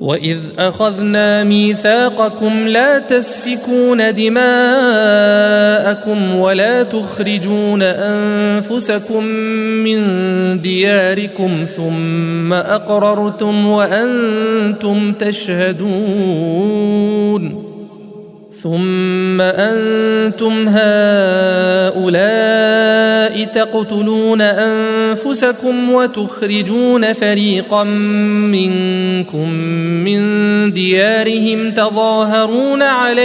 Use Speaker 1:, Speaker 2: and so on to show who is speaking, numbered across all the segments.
Speaker 1: وإذ أخذنا ميثاقكم لا تسفكون دماءكم ولا تخرجون أنفسكم من دياركم ثم أقررتم وأنتم تشهدون ثم أنتم هؤلاء تقتلون أنفسكم وتخرجون فريقا منكم من ديارهم تظاهرون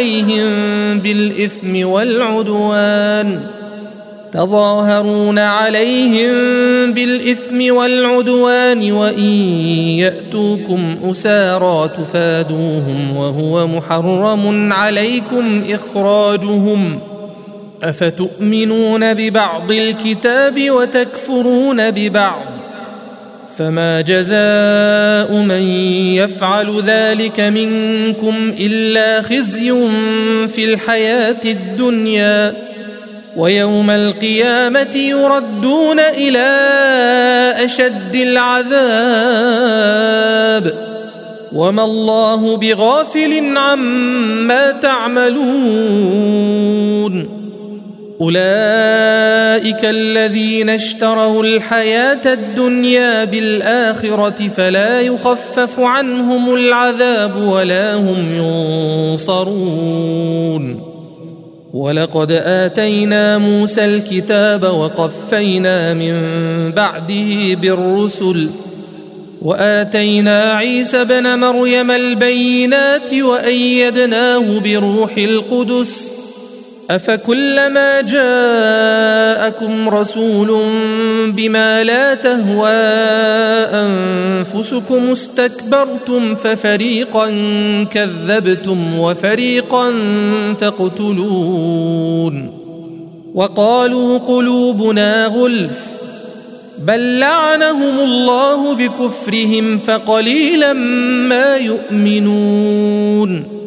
Speaker 1: عليهم بالإثم والعدوان وإن يأتوكم أسارى تفادوهم وهو محرم عليكم إخراجهم أفتؤمنون ببعض الكتاب وتكفرون ببعض فما جزاء من يفعل ذلك منكم إلا خزي في الحياة الدنيا ويوم القيامة يردون إلى أشد العذاب وما الله بغافل عما تعملون أولئك الذين اشتروا الحياة الدنيا بالآخرة فلا يخفف عنهم العذاب ولا هم ينصرون ولقد آتينا موسى الكتاب وقفينا من بعده بالرسل وآتينا عيسى ابن مريم البينات وأيدناه بروح القدس أفكلما جاءكم رسول بما لا تهوى أنفسكم استكبرتم ففريقا كذبتم وفريقا تقتلون وقالوا قلوبنا غلف بل لعنهم الله بكفرهم فقليلا ما يؤمنون